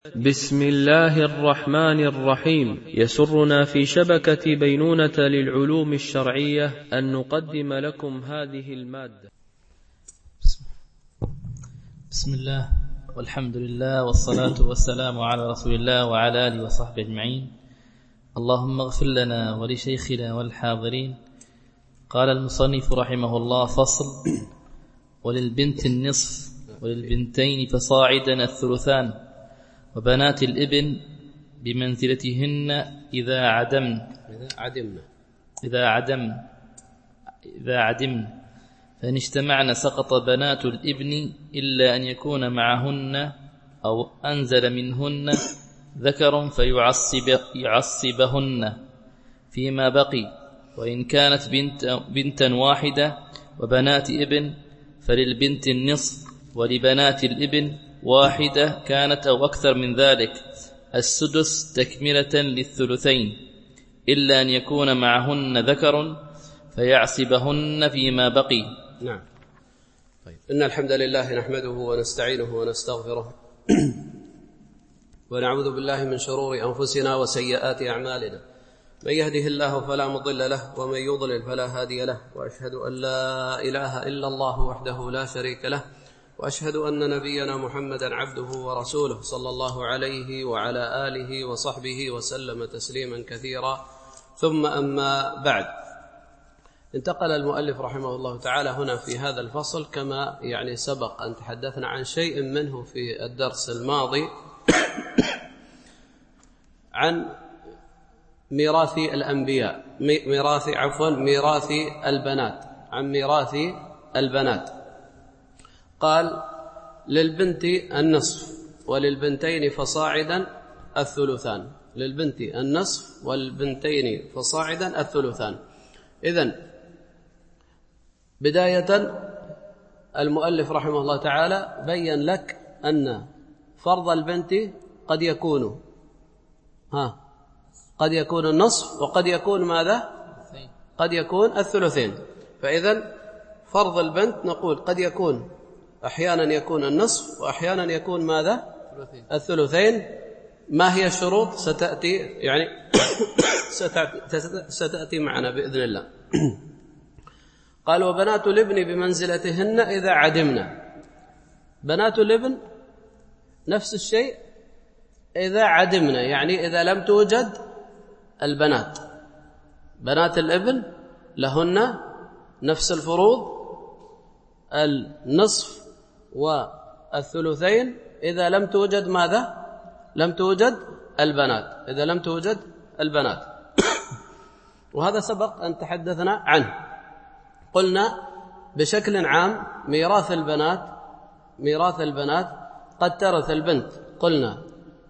بسم الله الرحمن الرحيم. يسرنا في شبكة بينونة للعلوم الشرعية أن نقدم لكم هذه المادة. بسم الله والحمد لله والصلاة والسلام على رسول الله وعلى آله وصحبه أجمعين. اللهم اغفر لنا ولشيخنا والحاضرين. قال المصنف رحمه الله: فصل: وللبنت النصف وللبنتين فصاعدا الثلثان، وبنات الابن بمنزلتهن إذا عدمن فإن اجتمعن سقط بنات الابن إلا أن يكون معهن أو أنزل منهن ذكر فيعصبهن فيما بقي. وإن كانت بنتا واحدة وبنات ابن فللبنت النصف، ولبنات الابن واحدة كانت أو أكثر من ذلك السدس تكملة للثلثين، إلا أن يكون معهن ذكر فيعصبهن فيما بقي. نعم. طيب، إن الحمد لله نحمده ونستعينه ونستغفره ونعوذ بالله من شرور أنفسنا وسيئات أعمالنا. من يهده الله فلا مضل له، ومن يضلل فلا هادي له، وأشهد أن لا إله إلا الله وحده لا شريك له، وأشهد أن نبينا محمدا عبده ورسوله صلى الله عليه وعلى آله وصحبه وسلم تسليما كثيرا. ثم أما بعد، انتقل المؤلف رحمه الله تعالى هنا في هذا الفصل كما سبق أن تحدثنا عن شيء منه في الدرس الماضي عن ميراث الأنبياء، ميراث البنات، عن ميراث البنات. قال: للبنت النصف وللبنتين فصاعدا الثلثان. للبنت النصف والبنتين فصاعدا الثلثان. إذن بداية المؤلف رحمه الله تعالى بين لك أن فرض البنت قد يكون النصف، وقد يكون ماذا؟ قد يكون الثلثين. فإذن فرض البنت نقول قد يكون أحيانا يكون النصف، وأحيانا يكون ماذا؟ الثلثين. ما هي الشروط؟ ستأتي معنا بإذن الله. قال: وبنات الابن بمنزلتهن إذا عدمنا. بنات الابن نفس الشيء إذا عدمنا، يعني إذا لم توجد البنات. بنات الابن لهن نفس الفروض، النصف والثلثين، إذا لم توجد ماذا؟ لم توجد البنات، إذا لم توجد البنات. وهذا سبق أن تحدثنا عنه. قلنا بشكل عام ميراث البنات قد ترث البنت، قلنا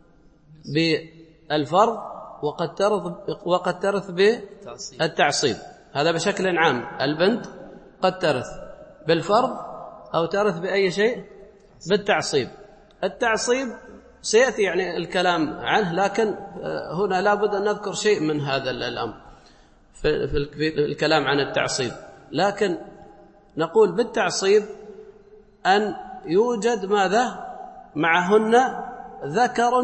بالفرض، وقد ترث بالتعصيب. هذا بشكل عام. البنت قد ترث بالفرض أو ترث بأي شيء، بالتعصيب. التعصيب سيأتي الكلام عنه، لكن هنا لا بد أن نذكر شيء من هذا الأمر في الكلام عن التعصيب. لكن نقول بالتعصيب أن يوجد ماذا؟ معهن ذكر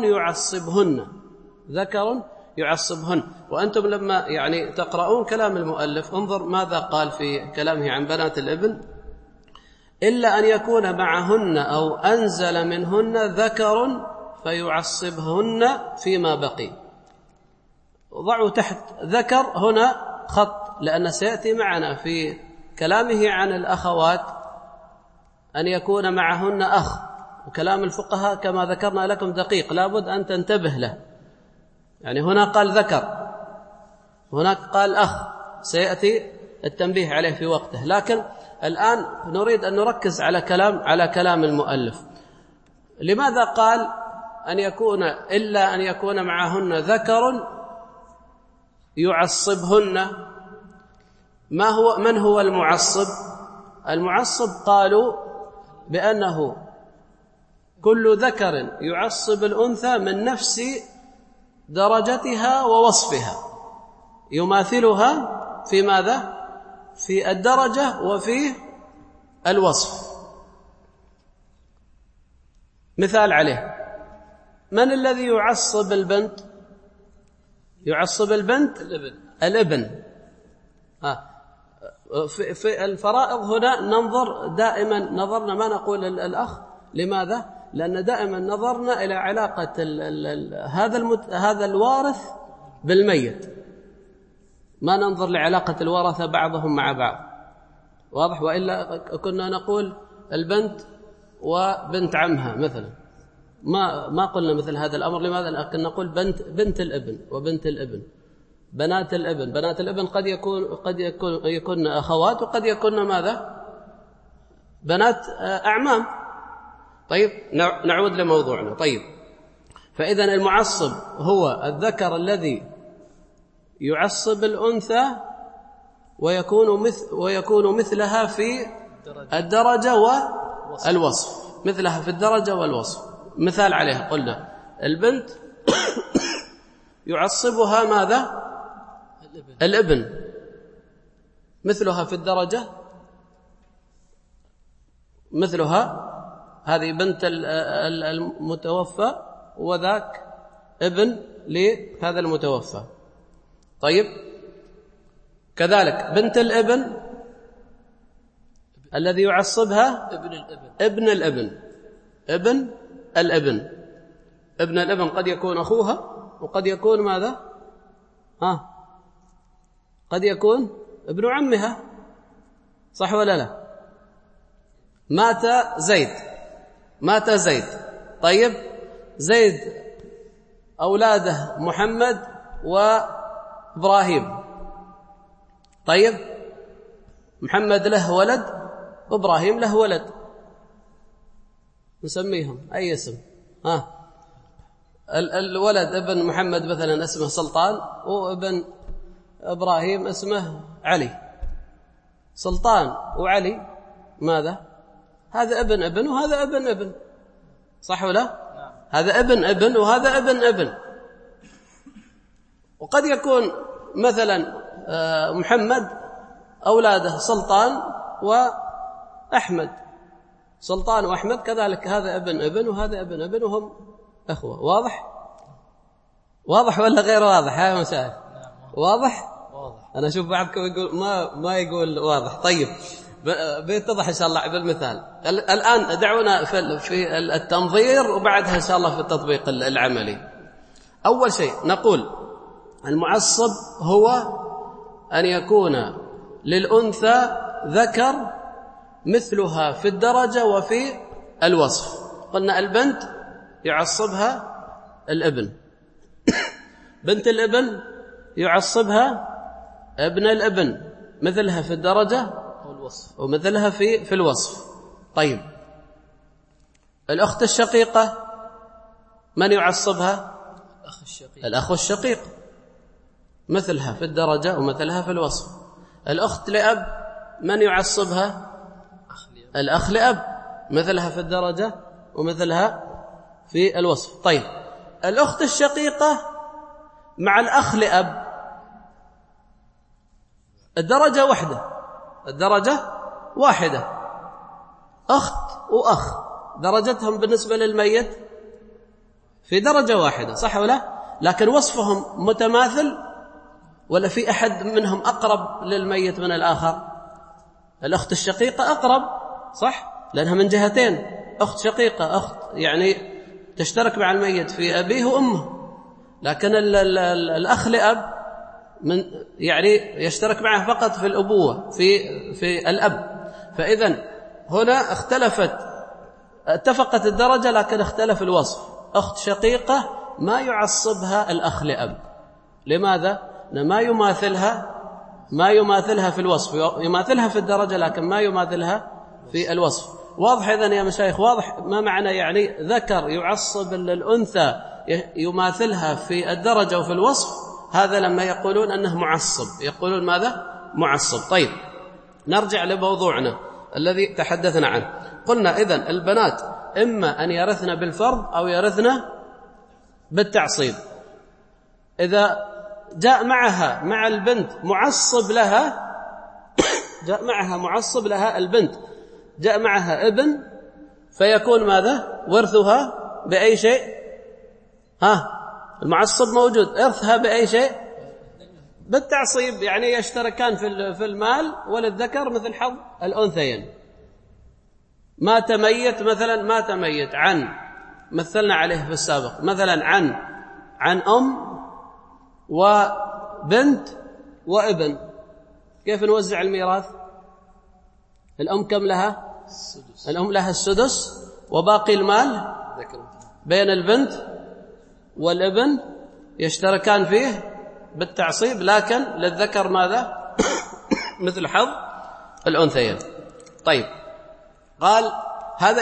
يعصبهن. وأنتم لما تقرؤون كلام المؤلف انظر ماذا قال في كلامه عن بنات الابن: إلا أن يكون معهن أو أنزل منهن ذكر فيعصبهن فيما بقي. ضعوا تحت ذكر هنا خط، لأن سيأتي معنا في كلامه عن الأخوات أن يكون معهن أخ. وكلام الفقهاء كما ذكرنا لكم دقيق، لابد أن تنتبه له. هنا قال ذكر، هناك قال أخ، سيأتي التنبيه عليه في وقته. لكن الآن نريد أن نركز على كلام المؤلف. لماذا قال إلا أن يكون معهن ذكر يعصبهن؟ من هو المعصب؟ المعصب قالوا بأنه كل ذكر يعصب الأنثى من نفس درجتها ووصفها، يماثلها في ماذا؟ في الدرجة وفي الوصف. مثال عليه: من الذي يعصب البنت؟ يعصب البنت الابن. في الفرائض هنا ننظر دائما، نظرنا ما نقول الأخ. لماذا؟ لأن دائما نظرنا إلى علاقة هذا الوارث بالميت، ما ننظر لعلاقة الورثة بعضهم مع بعض. واضح؟ وإلا كنا نقول البنت وبنت عمها مثلا، ما قلنا مثل هذا الأمر. لماذا؟ لكن نقول بنت الابن وبنت الابن، بنات الابن. بنات الابن قد يكون أخوات، وقد يكون ماذا؟ بنات أعمام. طيب نعود لموضوعنا. طيب، فإذا المعصب هو الذكر الذي يعصب الأنثى ويكون مثلها في الدرجة والوصف، مثلها في الدرجة والوصف. مثال عليها قلنا البنت يعصبها ماذا؟ الابن، مثلها في الدرجة، مثلها هذه بنت المتوفى وذاك ابن لهذا المتوفى. طيب، كذلك بنت الابن الذي يعصبها ابن الابن قد يكون أخوها، وقد يكون ماذا؟ قد يكون ابن عمها، صح ولا لا؟ مات زيد. طيب، زيد أولاده محمد وإبراهيم. طيب، محمد له ولد وإبراهيم له ولد، نسميهم أي اسم؟ الولد ابن محمد مثلا اسمه سلطان، وابن إبراهيم اسمه علي. سلطان وعلي ماذا؟ هذا ابن وهذا ابن، صح ولا؟ هذا ابن وهذا ابن. وقد يكون مثلا محمد أولاده سلطان وأحمد، سلطان وأحمد كذلك، هذا ابن وهذا ابن وهم أخوة. واضح ولا غير واضح يا مساعد؟ واضح. أنا أشوف بعضكم يقول ما يقول واضح. طيب، بيتضح إن شاء الله بالمثال. الآن دعونا في التنظير، وبعدها إن شاء الله في التطبيق العملي. أول شيء نقول المعصب هو أن يكون للأنثى ذكر مثلها في الدرجة وفي الوصف. قلنا البنت يعصبها الابن، بنت الابن يعصبها ابن الابن، مثلها في الدرجة ومثلها في الوصف. طيب، الأخت الشقيقة من يعصبها؟ الأخ الشقيق، مثلها في الدرجة ومثلها في الوصف. الأخت لأب من يعصبها؟ الأخ لأب، مثلها في الدرجة ومثلها في الوصف. طيب، الأخت الشقيقة مع الأخ لأب الدرجة واحدة، أخت وأخ درجتهم بالنسبة للميت في درجة واحدة، صح ولا؟ لكن وصفهم متماثل ولا في أحد منهم أقرب للميت من الآخر؟ الأخت الشقيقة أقرب، صح؟ لأنها من جهتين، أخت شقيقة، أخت يعني تشترك مع الميت في أبيه وأمه. لكن الأخ لأب يعني يشترك معه فقط في الأبوة في الأب. فإذن هنا اتفقت الدرجة لكن اختلف الوصف. أخت شقيقة ما يعصبها الأخ لأب. لماذا؟ ما يماثلها في الوصف، يماثلها في الدرجة لكن ما يماثلها في الوصف. واضح إذن يا مشايخ؟ واضح ما معنى يعني ذكر يعصب للأنثى يماثلها في الدرجة وفي الوصف؟ هذا لما يقولون أنه معصب، يقولون ماذا؟ معصب. طيب، نرجع لموضوعنا الذي تحدثنا عنه. قلنا إذن البنات إما أن يرثن بالفرض أو يرثن بالتعصيب. إذا جاء مع البنت معصب لها جاء معها معصب لها البنت، جاء معها ابن، فيكون ماذا؟ ورثها بأي شيء؟ المعصب موجود. إرثها بأي شيء؟ بالتعصيب، يعني يشتركان في المال، وللذكر مثل حظ الأنثيين. ما تميت مثلا، ما تميت عن، مثلنا عليه في السابق، مثلا عن أم وبنت وابن، كيف نوزع الميراث؟ الأم كم لها؟ الأم لها السدس، وباقي المال بين البنت والابن يشتركان فيه بالتعصيب، لكن للذكر ماذا؟ مثل حظ الأنثيين. طيب، قال هذا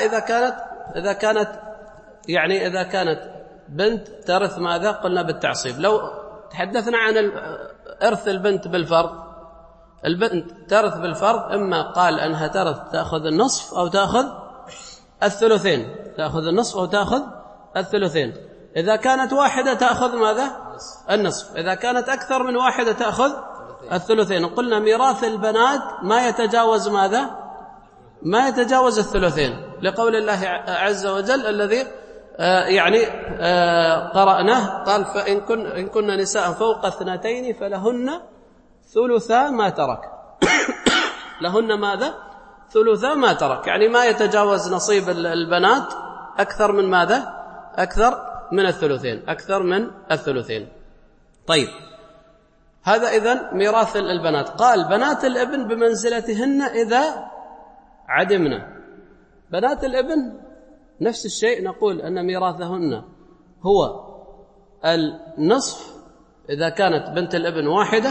إذا كانت بنت ترث ماذا؟ قلنا بالتعصيب. لو تحدثنا عن إرث البنت بالفرض، البنت ترث بالفرض، إما قال أنها تأخذ النصف أو تأخذ الثلثين، تأخذ النصف أو تأخذ الثلثين. إذا كانت واحدة تأخذ ماذا؟ النصف. إذا كانت أكثر من واحدة تأخذ الثلثين. قلنا ميراث البنات ما يتجاوز ماذا؟ ما يتجاوز الثلثين، لقول الله عز وجل الذي قرأناه، قال فإن كن نساء فوق 2 فلهن ثلثا ما ترك. لهن ماذا؟ ثلثا ما ترك، يعني ما يتجاوز نصيب البنات أكثر من ماذا؟ أكثر من الثلثين، أكثر من الثلثين. طيب، هذا إذن ميراث البنات. قال بنات الابن بمنزلتهن إذا عدمنا. بنات الابن نفس الشيء، نقول أن ميراثهن هو النصف إذا كانت بنت الابن واحدة،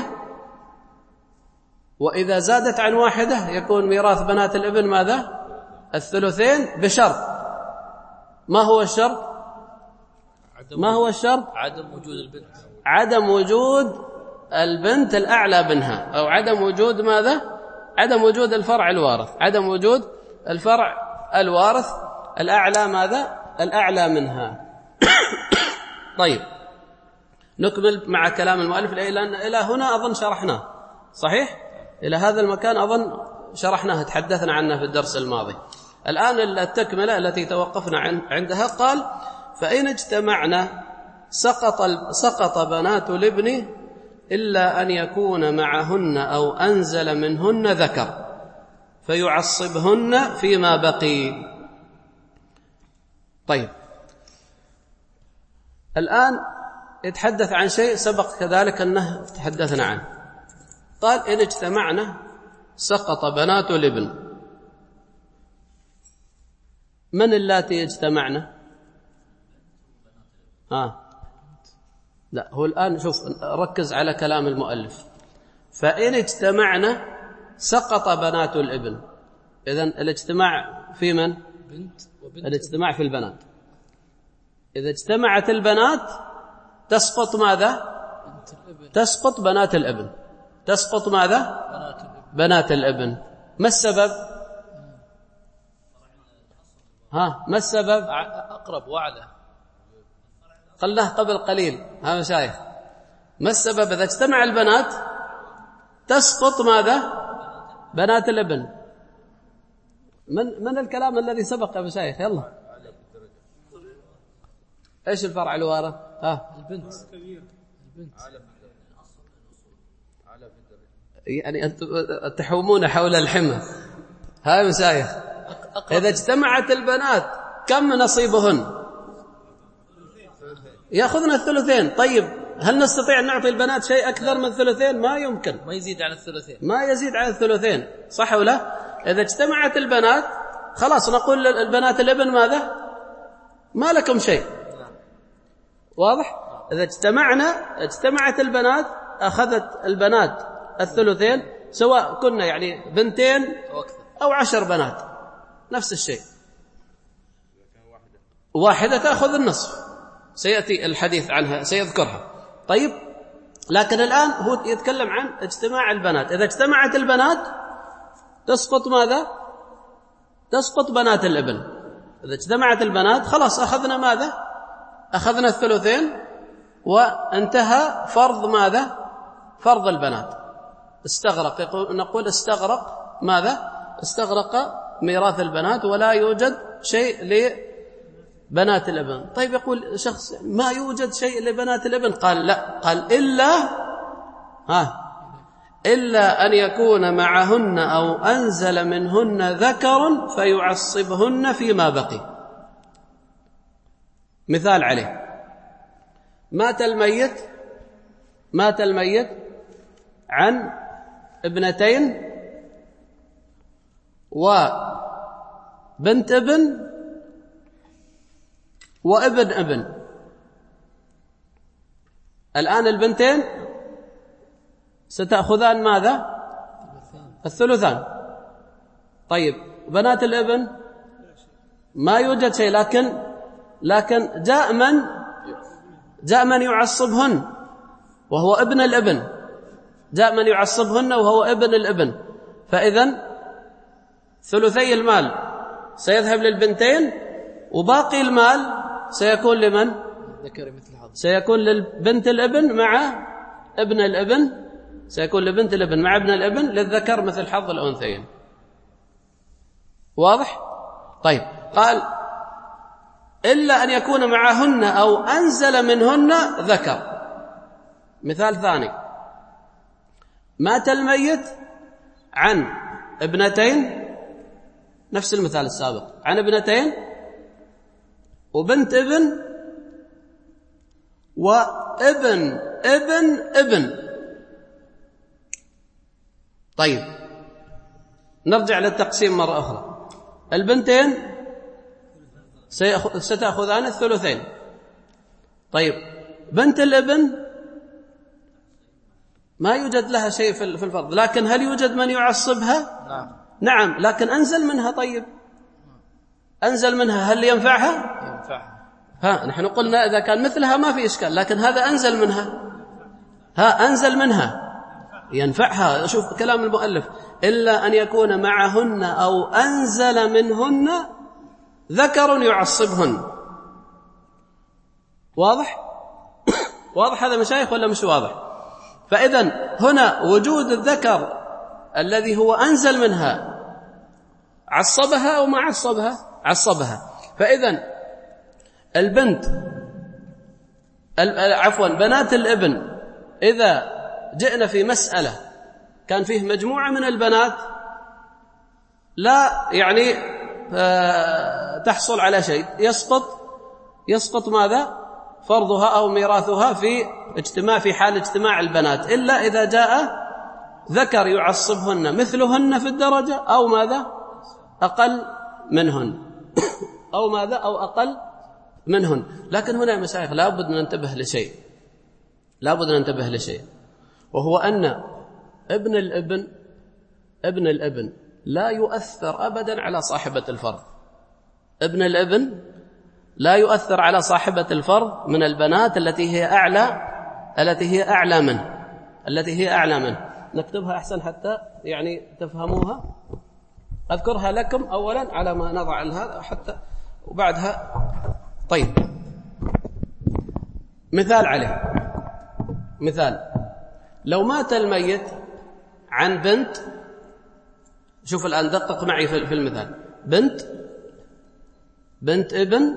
وإذا زادت عن واحدة يكون ميراث بنات الابن ماذا؟ الثلثين، بشرط. ما هو الشرط؟ ما هو الشرط؟ عدم وجود البنت، عدم وجود البنت الأعلى منها، أو عدم وجود ماذا؟ عدم وجود الفرع الوارث، عدم وجود الفرع الوارث الأعلى ماذا؟ الأعلى منها. طيب، نكمل مع كلام المؤلف، لأن إلى هنا أظن شرحناه، صحيح؟ إلى هذا المكان أظن شرحناه، تحدثنا عنه في الدرس الماضي. الآن التكملة التي توقفنا عندها، قال فإن اجتمعنا سقط بنات الابن إلا أن يكون معهن أو أنزل منهن ذكر فيعصبهن فيما بقي. طيب، الآن يتحدث عن شيء سبق كذلك أنه تحدثنا عنه. قال إن اجتمعنا سقط بنات الابن. من اللاتي يجتمعنا؟ لا، هو الآن شوف، ركز على كلام المؤلف. فإن اجتمعنا سقط بنات الابن. إذن الاجتماع في من؟ بنت وبنت. الاجتماع في البنات. إذا اجتمعت البنات تسقط ماذا؟ تسقط بنات الابن. تسقط ماذا؟ بنات الابن. ما السبب؟ ما السبب؟ أقرب وعلى قلناه قبل قليل. مشايخ، ما السبب؟ إذا اجتمع البنات تسقط ماذا؟ بنات الابن. من الكلام الذي سبق يا مشايخ؟ يلا، ايش الفرع الوارث؟ البنت. يعني أنتم تحومون حول الحمى. هاي مشايخ، إذا اجتمعت البنات كم نصيبهن؟ يأخذن الثلثين. طيب، هل نستطيع أن نعطي البنات شيء أكثر من الثلثين؟ ما يمكن، ما يزيد عن الثلثين، ما يزيد عن الثلثين، صح ولا؟ إذا اجتمعت البنات خلاص نقول للبنات الابن ماذا؟ ما لكم شيء. واضح؟ إذا اجتمعت البنات أخذت البنات الثلثين، سواء كنا يعني بنتين أو 10 بنات، نفس الشيء. واحدة تأخذ النصف، سيأتي الحديث عنها، سيذكرها. طيب، لكن الآن هو يتكلم عن اجتماع البنات. إذا اجتمعت البنات تسقط ماذا؟ تسقط بنات الابن. إذا اجتمعت البنات خلاص أخذنا ماذا؟ أخذنا الثلثين، وانتهى فرض ماذا؟ فرض البنات. استغرق، نقول استغرق ماذا؟ استغرق ميراث البنات، ولا يوجد شيء بنات الابن. طيب يقول شخص ما يوجد شيء لبنات الابن، قال لا، قال إلا أن يكون معهن أو أنزل منهن ذكر فيعصبهن فيما بقي. مثال عليه: مات الميت عن ابنتين وبنت ابن وابن ابن. الآن البنتين ستأخذان ماذا؟ الثلثان. طيب بنات الابن ما يوجد شيء، لكن جاء من يعصبهن وهو ابن الابن، جاء من يعصبهن وهو ابن الابن، فإذن ثلثي المال سيذهب للبنتين، وباقي المال سيكون لمن؟ سيكون للبنت الابن مع ابن الابن، سيكون لبنت الابن مع ابن الابن، للذكر مثل حظ الأنثيين. واضح؟ طيب قال: إلا أن يكون معهن أو أنزل منهن ذكر. مثال ثاني: مات الميت عن ابنتين، نفس المثال السابق، عن ابنتين وبنت ابن وابن ابن ابن. طيب نرجع للتقسيم مرة أخرى. البنتين ستأخذان الثلثين. طيب بنت الابن ما يوجد لها شيء في الفرض، لكن هل يوجد من يعصبها؟ نعم، لكن أنزل منها. طيب أنزل منها، هل ينفعها؟ نحن قلنا إذا كان مثلها ما في إشكال، لكن هذا أنزل منها، أنزل منها ينفعها. شوف كلام المؤلف: إلا أن يكون معهن أو أنزل منهن ذكر يعصبهن. واضح؟ واضح هذا مشايخ ولا مش واضح؟ فإذن هنا وجود الذكر الذي هو أنزل منها عصبها أو ما عصبها. فإذن البنت بنات الابن إذا جئنا في مسألة كان فيه مجموعة من البنات لا يعني تحصل على شيء، يسقط ماذا؟ فرضها أو ميراثها في حال اجتماع البنات، إلا إذا جاء ذكر يعصبهن مثلهن في الدرجة أو ماذا؟ أقل منهن أو ماذا؟ أو أقل منهن. لكن هنا يا مشايخ لابد أن ننتبه لشيء، وهو أن ابن الابن لا يؤثر أبدا على صاحبة الفرض. ابن الابن لا يؤثر على صاحبة الفرض من البنات التي هي أعلى منه. نكتبها أحسن حتى يعني تفهموها. أذكرها لكم أولا على ما نضع هذا حتى وبعدها. طيب مثال عليه: لو مات الميت عن بنت، شوف الآن دقق معي في المثال: بنت ابن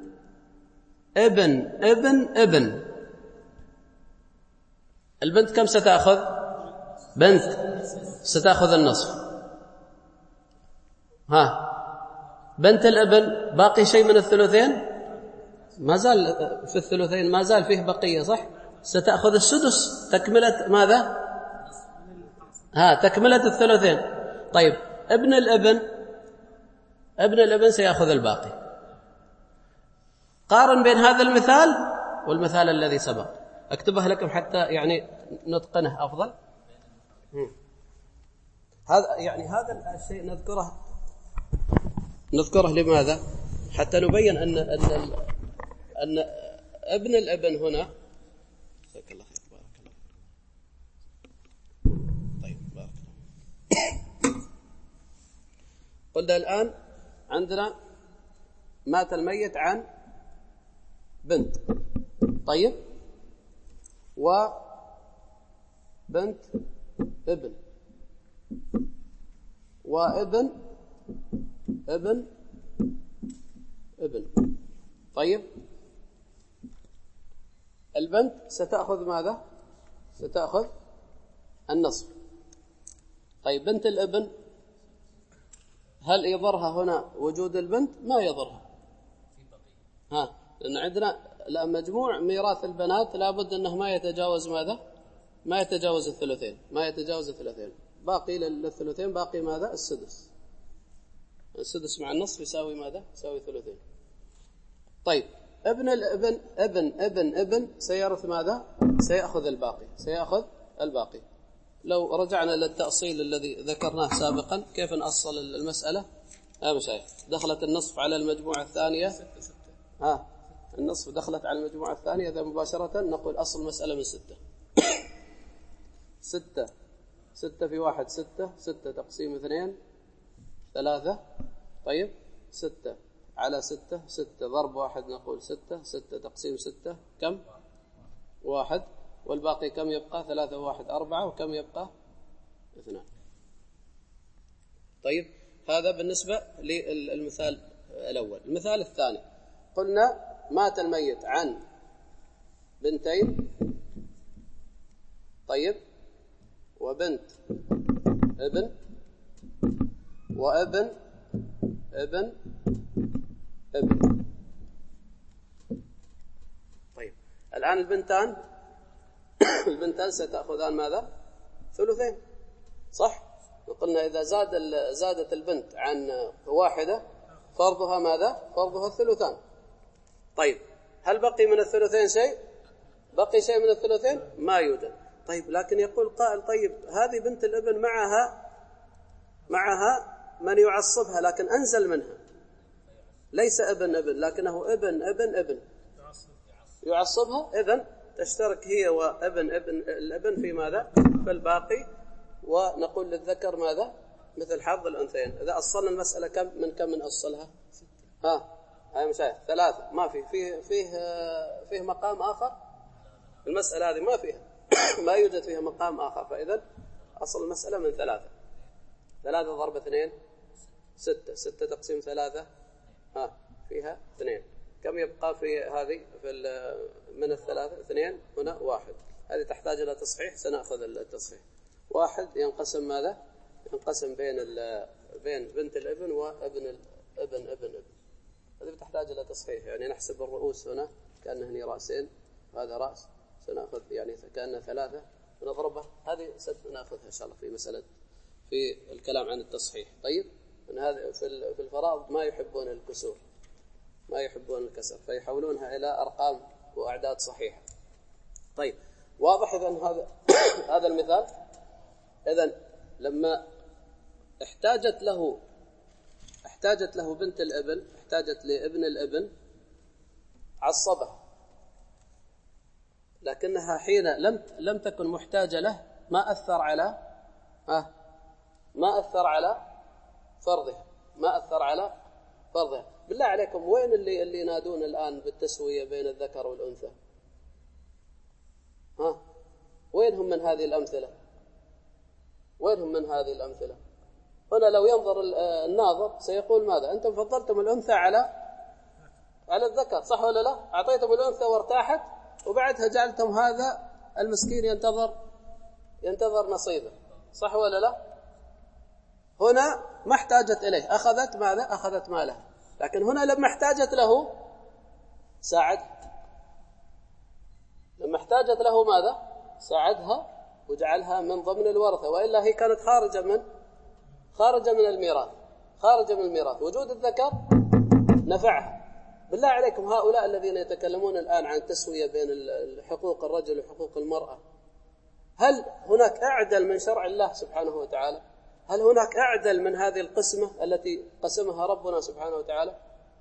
البنت كم ستأخذ؟ بنت ستأخذ النصف. بنت الابن باقي شيء من الثلثين؟ ما زال في الثلثين، ما زال فيه بقية، صح؟ ستأخذ السدس تكملة ماذا؟ تكملة الثلثين. طيب ابن الابن سيأخذ الباقي. قارن بين هذا المثال والمثال الذي سبق. اكتبها لكم حتى يعني نتقنه أفضل. هذا الشيء نذكره لماذا؟ حتى نبين أن ابن الابن هنا. جزاك الله خير، بارك الله. طيب بارك الله. قلنا الآن عندنا مات الميت عن بنت، طيب، وبنت ابن وابن طيب البنت ستأخذ ماذا؟ ستأخذ النصف. طيب بنت الابن هل يضرها هنا وجود البنت؟ ما يضرها. لأن عندنا مجموع ميراث البنات لابد أنه ما يتجاوز ماذا؟ ما يتجاوز الثلثين، ما يتجاوز الثلثين. باقي للثلثين باقي ماذا؟ السدس. السدس مع النصف يساوي ماذا؟ يساوي ثلثين. طيب ابن الابن ابن سيرث ماذا؟ سيأخذ الباقي، سيأخذ الباقي. لو رجعنا للتأصيل الذي ذكرناه سابقا كيف نأصل المسألة؟ مشايخ دخلت النصف على المجموعة الثانية. النصف دخلت على المجموعة الثانية، إذا مباشرة نقول أصل المسألة من 6. 6 في 1 6، 6 تقسيم 2 3. طيب 6 على 6، 6 ضرب 1 نقول 6، 6 تقسيم 6 كم؟ 1. والباقي كم يبقى؟ 3 و1 4، وكم يبقى؟ 2. طيب هذا بالنسبة للمثال الأول. المثال الثاني قلنا مات الميت عن بنتين، طيب، وبنت ابن، وابن ابن ابن. طيب الآن البنتان ستأخذان ماذا؟ ثلثين، صح؟ قلنا إذا زادت البنت عن واحدة فرضها ماذا؟ فرضها الثلثان. طيب هل بقي من الثلثين شيء؟ بقي شيء من الثلثين؟ ما يوجد. طيب لكن يقول قائل طيب هذه بنت الابن معها من يعصبها لكن أنزل منها، ليس ابن ابن لكنه ابن يعصبها، إذن تشترك هي وابن الابن في ماذا؟ في الباقي، ونقول للذكر ماذا؟ مثل حظ الأنثيين. إذا أصلنا المسألة كم من أصلها؟ هاي مشايخ 3. ما فيه مقام آخر. المسألة هذه ما فيها ما يوجد فيها مقام آخر، فإذا أصل المسألة من 3. 3 ضرب 2 6، 6 تقسيم 3 فيها 2. كم يبقى في هذه من 3؟ 2 هنا 1. هذه تحتاج إلى تصحيح، سنأخذ التصحيح. 1 ينقسم ماذا؟ ينقسم بين بنت الابن وابن الابن. هذه تحتاج إلى تصحيح، يعني نحسب الرؤوس هنا كأنه هني رأسين، هذا رأس، سنأخذ يعني كأنه 3 ونضربه. هذه سنأخذها إن شاء الله في مسألة في الكلام عن التصحيح. طيب من هذا في الفرائض ما يحبون الكسور، ما يحبون الكسر، فيحولونها إلى أرقام وأعداد صحيحة. طيب واضح إذن هذا المثال. إذن لما احتاجت له بنت الابن، احتاجت لابن الابن، عصبها، لكنها حين لم تكن محتاجة له ما أثر على فرضها، ما أثر على فرضها. بالله عليكم وين اللي ينادون الآن بالتسوية بين الذكر والأنثى؟ وينهم من هذه الأمثلة؟ وينهم من هذه الأمثلة؟ هنا لو ينظر الناظر سيقول ماذا؟ أنتم فضلتم الأنثى على الذكر، صح ولا لا؟ أعطيتم الأنثى وارتاحت، وبعدها جعلتم هذا المسكين ينتظر نصيبه، صح ولا لا؟ هنا ما احتاجت إليه، أخذت ماذا؟ أخذت ماله. لكن هنا لما احتاجت له ساعدها، لما احتاجت له ماذا؟ ساعدها وجعلها من ضمن الورثة، وإلا هي كانت خارجة من الميراث. وجود الذكر نفعها. بالله عليكم هؤلاء الذين يتكلمون الآن عن التسوية بين حقوق الرجل وحقوق المرأة، هل هناك أعدل من شرع الله سبحانه وتعالى؟ هل هناك أعدل من هذه القسمة التي قسمها ربنا سبحانه وتعالى؟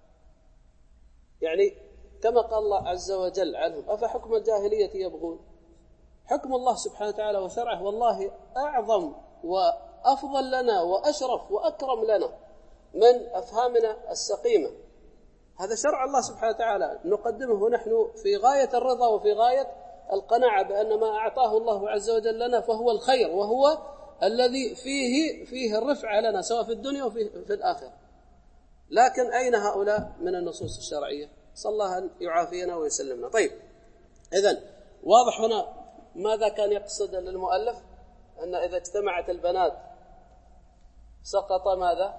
يعني كما قال الله عز وجل عنهم: أفحكم الجاهلية يبغون. حكم الله سبحانه وتعالى وشرعه والله أعظم وأفضل لنا وأشرف وأكرم لنا من أفهامنا السقيمة. هذا شرع الله سبحانه وتعالى نقدمه نحن في غاية الرضا وفي غاية القناعة بأن ما أعطاه الله عز وجل لنا فهو الخير، وهو الذي فيه الرفع لنا سواء في الدنيا وفي الآخرة. لكن أين هؤلاء من النصوص الشرعية؟ صلى الله أن يعافينا ويسلمنا. طيب، إذن واضح هنا ماذا كان يقصد المؤلف؟ أن إذا اجتمعت البنات سقط ماذا؟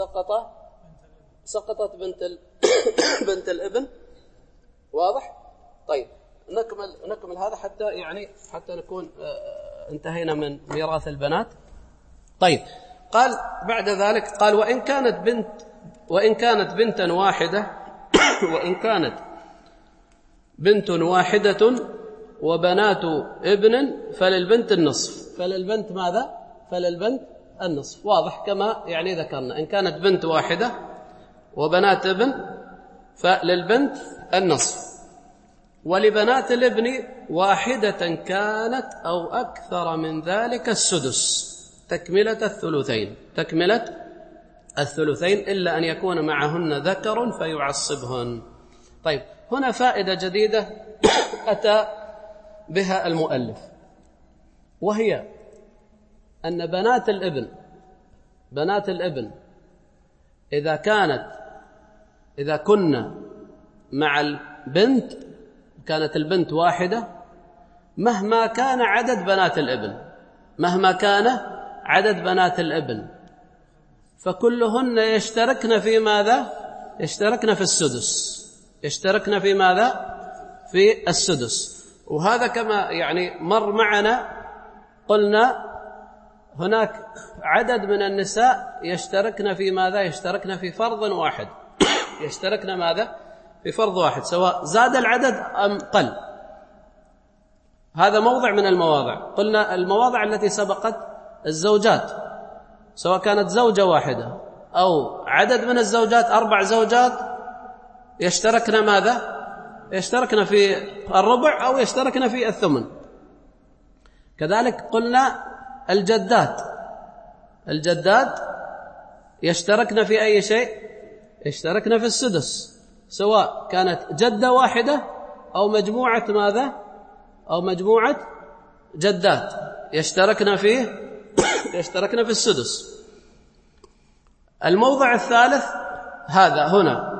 سقطت بنت الابن. واضح؟ طيب، نكمل هذا حتى نكون انتهينا من ميراث البنات. طيب، قال بعد ذلك قال وإن كانت بنتا واحدة وإن كانت بنت واحدة وبنات ابن فللبنت النصف. فللبنت ماذا؟ فللبنت النصف. واضح كما ذكرنا، إن كانت بنت واحدة وبنات ابن فللبنت النصف، ولبنات الابن واحدة كانت أو أكثر من ذلك السدس تكملة الثلثين إلا أن يكون معهن ذكر فيعصبهن. طيب، هنا فائدة جديدة أتى بها المؤلف، وهي أن بنات الابن إذا كنا مع البنت كانت البنت واحدة مهما كان عدد بنات الابن فكلهن يشتركن في ماذا؟ يشتركن في السدس. وهذا كما مر معنا، قلنا هناك عدد من النساء يشتركن في ماذا؟ يشتركن في فرض واحد. يشتركن ماذا؟ في فرض واحد، سواء زاد العدد أم قل. هذا موضع من المواضع. قلنا المواضع التي سبقت الزوجات، سواء كانت زوجة واحدة أو عدد من الزوجات 4 زوجات، يشتركن ماذا؟ يشتركن في الربع أو يشتركن في الثمن. كذلك قلنا الجدات يشتركن في أي شيء؟ يشتركن في السدس، سواء كانت جدة واحدة أو مجموعة ماذا؟ أو مجموعة جدات يشتركن في السدس. الموضع الثالث هذا هنا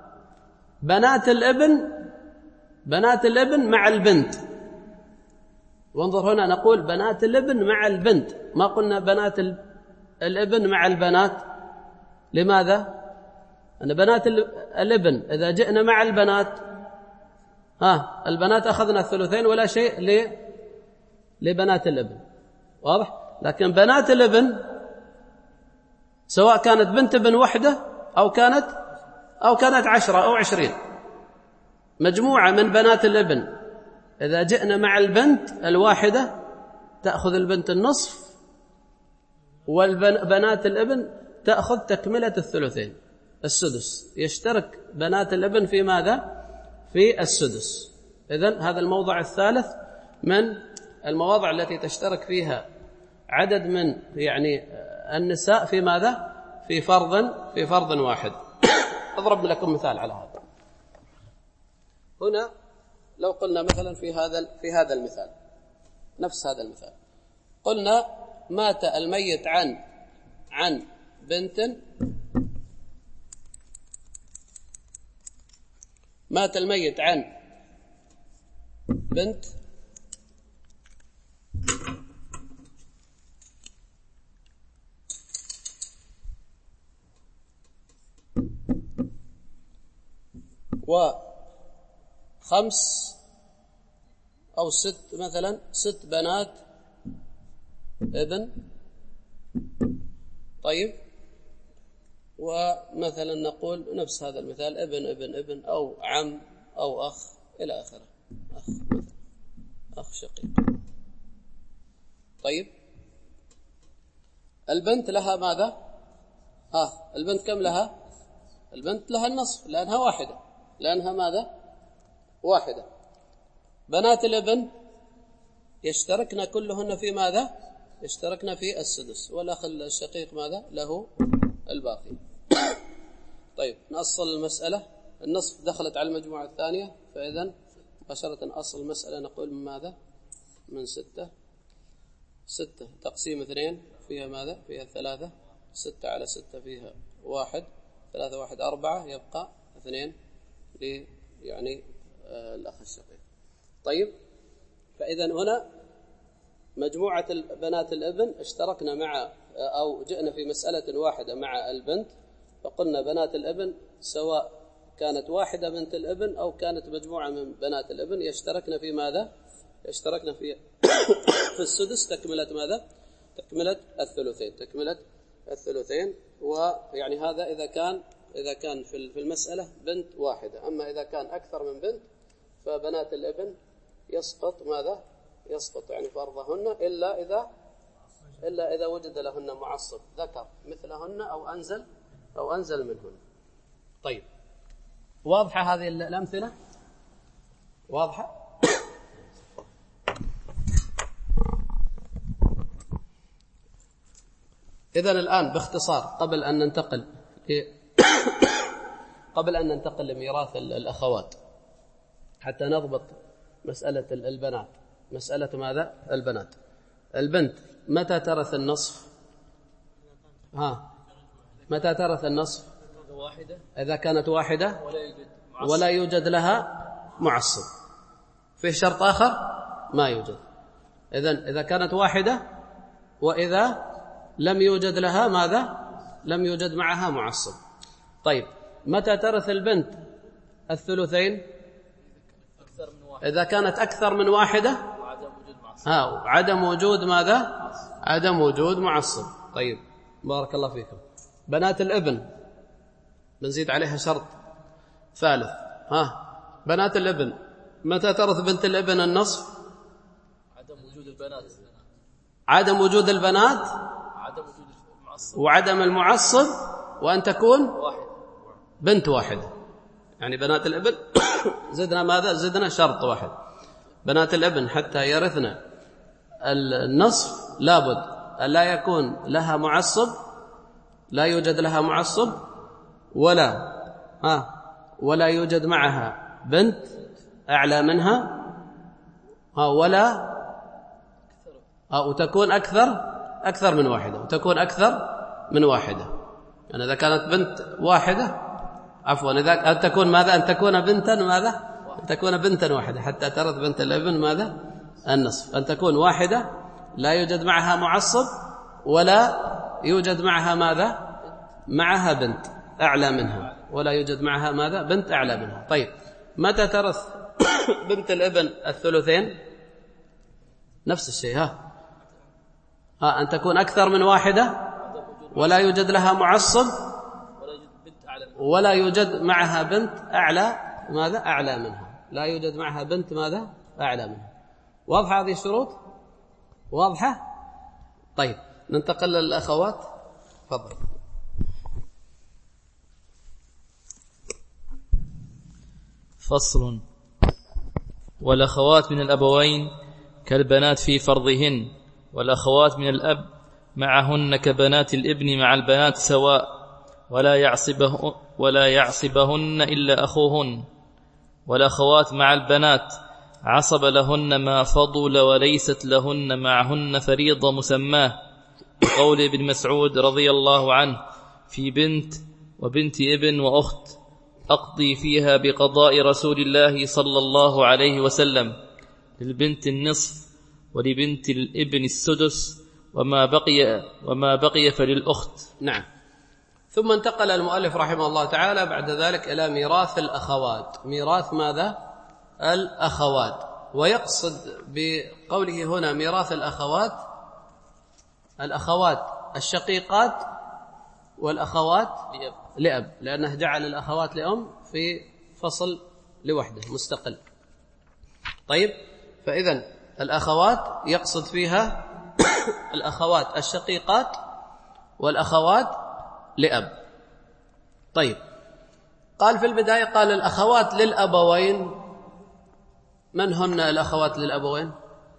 بنات الابن مع البنت. وانظر هنا نقول بنات الابن مع البنت، ما قلنا بنات الابن مع البنات. لماذا؟ أن بنات الابن إذا جئنا مع البنات البنات أخذنا الثلثين ولا شيء لبنات الابن. واضح؟ لكن بنات الابن سواء كانت بنت ابن وحدة أو كانت 10 أو 20، مجموعة من بنات الابن إذا جئنا مع البنت الواحدة تأخذ البنت النصف، والبنات الابن تأخذ تكملة الثلثين، السدس. يشترك بنات الابن في ماذا؟ في السدس. إذن هذا الموضع الثالث من المواضع التي تشترك فيها عدد من النساء في ماذا؟ في فرض واحد. أضرب لكم مثال على هذا. هنا لو قلنا مثلا في هذا المثال، نفس هذا المثال، قلنا مات الميت عن بنت، مات الميت عن بنت و5 أو 6 مثلا، 6 بنات ابن. طيب، ومثلا نقول نفس هذا المثال ابن أو عم أو أخ إلى آخره، أخ شقيق. طيب، البنت لها ماذا؟ البنت كم لها؟ البنت لها النصف، لأنها واحدة، لأنها ماذا؟ واحدة. بنات الابن يشتركن كلهن في ماذا؟ يشتركن في السدس، والأخ الشقيق ماذا؟ له الباقي. طيب، نأصل المسألة. النصف دخلت على المجموعة الثانية، فإذن مباشرة أصل المسألة نقول من ماذا؟ من 6 تقسيم 2 فيها ماذا؟ فيها 3. 6 على 6 فيها 1، 3 1 4، يبقى 2 يعني الأخ الشقيق. طيب، فإذا هنا مجموعة بنات الابن اشتركنا مع أو جئنا في مسألة واحدة مع البنت، فقلنا بنات الابن سواء كانت واحدة بنت الابن أو كانت مجموعة من بنات الابن يشتركنا في ماذا؟ يشتركنا في في السدس تكملة ماذا؟ تكملة الثلثين، تكملة الثلثين. ويعني هذا إذا كان في المسألة بنت واحدة. أما إذا كان أكثر من بنت فبنات الابن يسقط ماذا؟ يسقط يعني فرضهن إلا إذا وجد لهن معصب ذكر مثلهن أو أنزل منهن. طيب، واضحة هذه الأمثلة؟ واضحة؟ إذن الآن باختصار قبل أن ننتقل لميراث الأخوات حتى نضبط مسألة البنات. مسألة ماذا؟ البنات. البنت متى ترث النصف؟ متى ترث النصف؟ إذا كانت واحدة ولا يوجد لها معصب. في شرط آخر ما يوجد. إذا كانت واحدة وإذا لم يوجد لها ماذا؟ لم يوجد معها معصب. طيب، متى ترث البنت الثلثين؟ إذا كانت أكثر من واحدة عدم وجود ماذا؟ عدم وجود معصب. طيب، بارك الله فيكم. بنات الابن بنزيد عليها شرط ثالث. بنات الابن متى ترث بنت الابن النصف؟ عدم وجود البنات وعدم المعصب وأن تكون بنت واحدة. يعني بنات الابن زدنا ماذا؟ زدنا شرط واحد. بنات الابن حتى يرثنا النصف لابد أن لا يكون لها معصب، لا يوجد لها معصب، ولا يوجد معها بنت أعلى منها، وتكون أكثر من واحدة، وتكون أكثر من واحدة. يعني إذا كانت بنت واحدة إذا أن تكون ماذا؟ أن تكون بنتا ماذا؟ أن تكون بنتا واحدة حتى ترث بنت الابن ماذا؟ النصف. أن تكون واحدة لا يوجد معها معصب ولا يوجد معها ماذا؟ معها بنت أعلى منها، ولا يوجد معها ماذا؟ بنت أعلى منها. طيب، متى ترث بنت الابن الثلثين؟ نفس الشيء. أن تكون أكثر من واحدة ولا يوجد لها معصب ولا يوجد معها بنت أعلى ماذا؟ أعلى منها. لا يوجد معها بنت ماذا؟ أعلى منها. واضحة هذه الشروط؟ واضحة؟ طيب، ننتقل للأخوات. تفضل. فصل. والأخوات من الأبوين كالبنات في فرضهن، والأخوات من الأب معهن كبنات الابن مع البنات سواء، ولا يعصبهن إلا أخوهن. والأخوات مع البنات عصب لهن ما فضل، وليست لهن معهن فريضة مسماه، بقول ابن مسعود رضي الله عنه: في بنت وبنت ابن وأخت أقضي فيها بقضاء رسول الله صلى الله عليه وسلم، للبنت النصف ولبنت الابن السدس، وما بقي فللأخت. نعم. ثم انتقل المؤلف رحمه الله تعالى بعد ذلك إلى ميراث الأخوات. ميراث ماذا؟ الأخوات. ويقصد بقوله هنا ميراث الأخوات الشقيقات والأخوات لأب، لأنه جعل الأخوات لأم في فصل لوحده مستقل. طيب، فإذن الأخوات يقصد فيها الأخوات الشقيقات والأخوات لأب. طيب، قال في البداية قال الأخوات للأبوين. من هن الأخوات للأبوين؟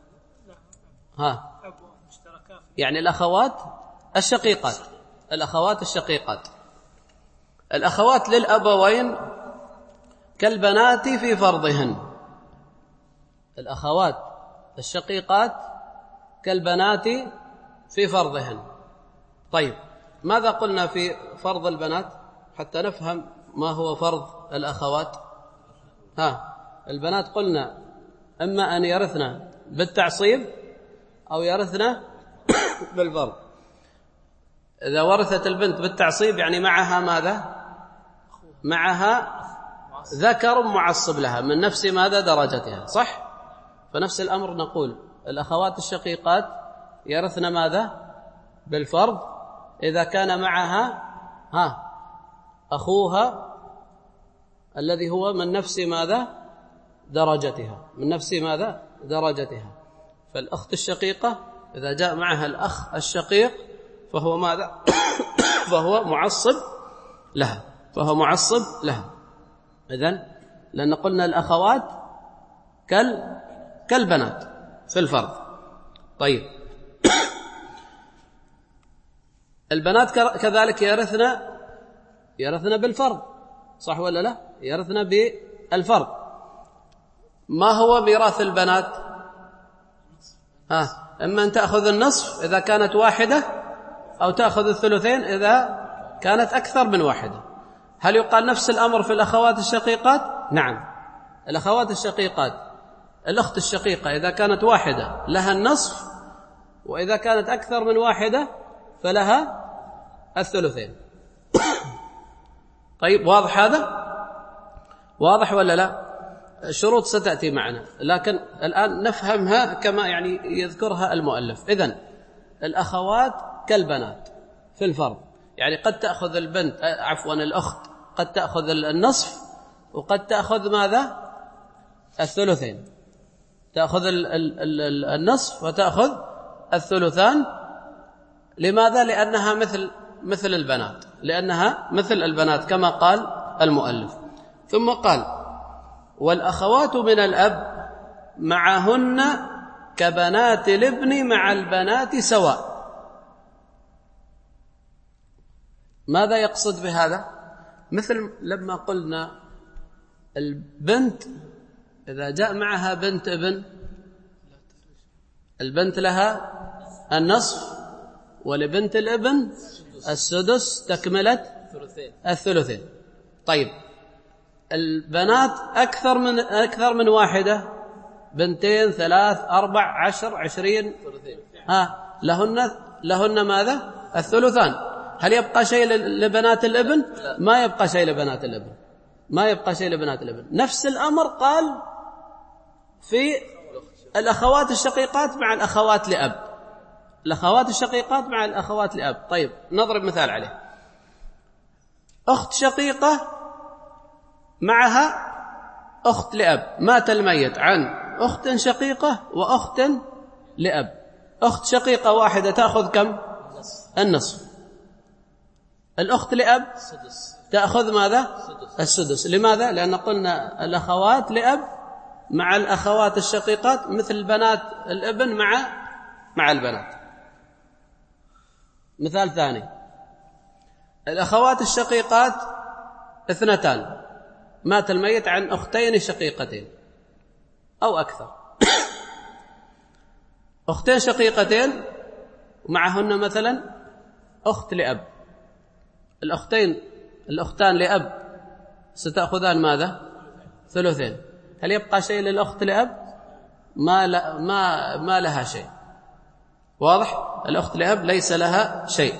يعني الأخوات الشقيقات. الأخوات الشقيقات. الأخوات للأبوين كالبنات في فرضهن. الأخوات الشقيقات كالبنات في فرضهن. طيب، ماذا قلنا في فرض البنات حتى نفهم ما هو فرض الأخوات؟ البنات قلنا إما أن يرثنا بالتعصيب أو يرثنا بالفرض. إذا ورثت البنت بالتعصيب يعني معها ماذا؟ معها ذكر معصب لها من نفس ماذا؟ درجتها، صح؟ فنفس الأمر نقول الأخوات الشقيقات يرثن ماذا؟ بالفرض إذا كان معها أخوها الذي هو من نفس ماذا؟ درجتها، من نفس ماذا؟ درجتها. فالأخت الشقيقة إذا جاء معها الأخ الشقيق فهو ماذا؟ فهو معصب لها، فهو معصب لها. إذن لأن قلنا الأخوات كالبنات في الفرض. طيب البنات كذلك يرثن بالفرض، صح ولا لا؟ يرثن بالفرض. ما هو ميراث البنات؟ إما أن تأخذ النصف إذا كانت واحدة أو تأخذ الثلثين إذا كانت أكثر من واحدة. هل يقال نفس الأمر في الأخوات الشقيقات؟ نعم، الأخوات الشقيقات الأخت الشقيقة إذا كانت واحدة لها النصف، وإذا كانت أكثر من واحدة فلها الثلثين. طيب واضح هذا؟ واضح ولا لا؟ الشروط ستأتي معنا، لكن الآن نفهمها كما يعني يذكرها المؤلف. إذن الأخوات كالبنات في الفرض، يعني قد تأخذ البنت الأخت قد تأخذ النصف وقد تأخذ ماذا؟ الثلثين. تأخذ النصف وتأخذ الثلثان. لماذا؟ لأنها مثل البنات، لأنها مثل البنات كما قال المؤلف. ثم قال والأخوات من الأب معهن كبنات الابن مع البنات سواء. ماذا يقصد بهذا؟ مثل لما قلنا البنت إذا جاء معها بنت ابن، البنت لها النصف ولبنت الابن السدس تكملة الثلثين. طيب البنات أكثر من واحدة، بنتين 3 4 10 20 لهن ماذا؟ الثلثان. هل يبقى شيء لبنات الابن؟ ما يبقى شيء لبنات الابن، ما يبقى شيء لبنات الابن. نفس الأمر قال في الأخوات الشقيقات مع الأخوات لأب، الأخوات الشقيقات مع الأخوات لأب. طيب نضرب مثال عليه. أخت شقيقة معها أخت لأب، مات الميت عن أخت شقيقة وأخت لأب. أخت شقيقة واحدة تأخذ كم؟ النصف. الأخت لأب تأخذ ماذا؟ السدس. لماذا؟ لأن قلنا الأخوات لأب مع الأخوات الشقيقات مثل بنات الابن مع البنات. مثال ثاني، الأخوات الشقيقات 2، مات الميت عن أختين شقيقتين أو أكثر. أختين شقيقتين معهن مثلا أخت لأب، الأختان لأب ستأخذان ماذا؟ ثلثين. هل يبقى شيء للأخت لأب؟ ما لها شيء. واضح؟ الأخت لأب ليس لها شيء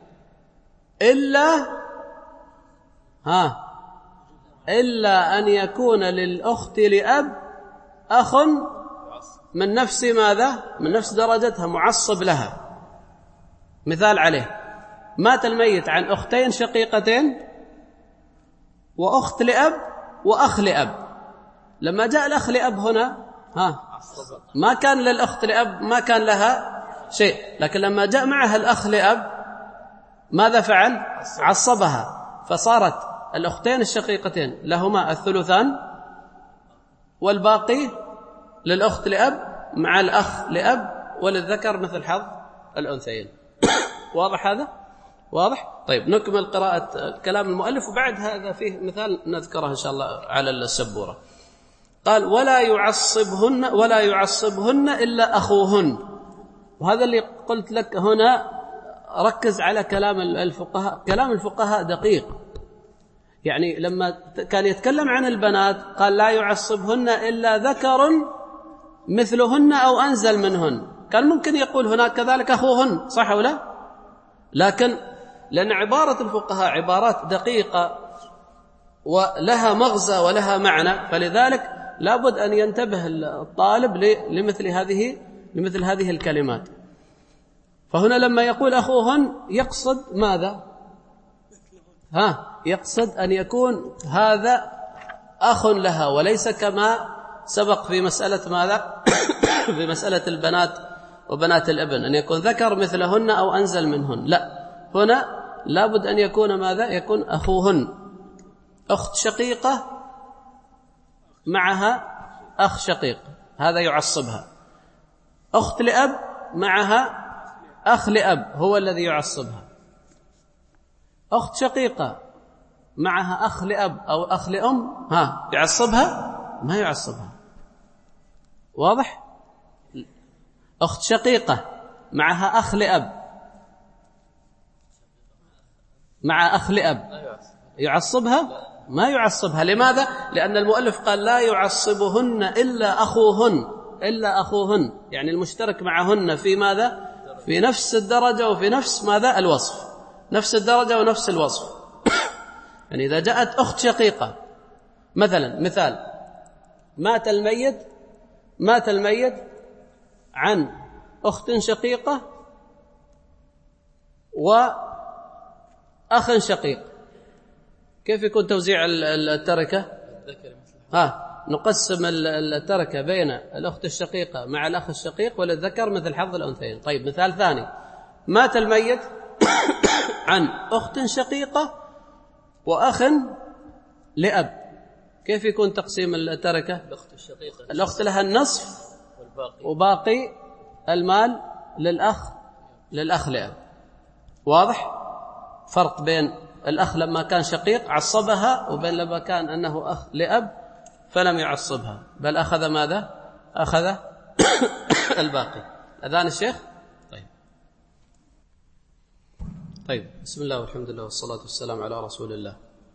إلا أن يكون للأخت لأب أخ من نفس ماذا؟ من نفس درجتها معصب لها. مثال عليه، مات الميت عن أختين شقيقتين وأخت لأب وأخ لأب. لما جاء الأخ لأب هنا ما كان للأخت لأب ما كان لها شيء، لكن لما جاء معها الأخ لأب ماذا فعل؟ عصبها، فصارت الأختين الشقيقتين لهما الثلثان والباقي للأخت لأب مع الأخ لأب وللذكر مثل حظ الأنثيين. واضح هذا؟ واضح؟ طيب نكمل قراءة كلام المؤلف، وبعد هذا فيه مثال نذكره إن شاء الله على السبورة. قال ولا يعصبهن إلا أخوهن. وهذا اللي قلت لك هنا، ركز على كلام الفقهاء. كلام الفقهاء دقيق، يعني لما كان يتكلم عن البنات قال لا يعصبهن إلا ذكر مثلهن أو أنزل منهن، كان ممكن يقول هناك كذلك أخوهن، صح ولا؟ لكن لأن عبارة الفقهاء عبارات دقيقة ولها مغزى ولها معنى، فلذلك لابد أن ينتبه الطالب لمثل هذه الكلمات. فهنا لما يقول أخوهن يقصد ماذا؟ يقصد أن يكون هذا أخ لها، وليس كما سبق في مسألة ماذا؟ في مسألة البنات وبنات الابن أن يكون ذكر مثلهن أو أنزل منهن، لا، هنا لابد أن يكون ماذا؟ يكون أخوهن، أخت شقيقة معها أخ شقيق، هذا يعصبها. أخت لأب معها أخ لأب هو الذي يعصبها. أخت شقيقة معها أخ لأب أو أخ لأم يعصبها؟ ما يعصبها. واضح؟ أخت شقيقة معها أخ لأب مع أخ لأب يعصبها؟ ما يعصبها. لماذا؟ لأن المؤلف قال لا يعصبهن إلا أخوهن، يعني المشترك معهن في ماذا؟ في نفس الدرجة وفي نفس ماذا؟ الوصف، نفس الدرجة ونفس الوصف. يعني إذا جاءت أخت شقيقة مثال مات الميت عن أخت شقيقة وأخ شقيق، كيف يكون توزيع التركة؟ نقسم التركة بين الأخت الشقيقة مع الأخ الشقيق وللذكر مثل حظ الأنثيين. طيب مثال ثاني، مات الميت عن أخت شقيقة وأخ لأب، كيف يكون تقسيم التركة؟ الأخت لها النصف وباقي المال للأخ لأب. واضح؟ فرق بين الأخ لما كان شقيق عصبها وبين لما كان أنه أخ لأب فلم يعصبها، بل أخذ ماذا؟ أخذ الباقي. أذان الشيخ؟ طيب بسم الله والحمد لله والصلاة والسلام على رسول الله.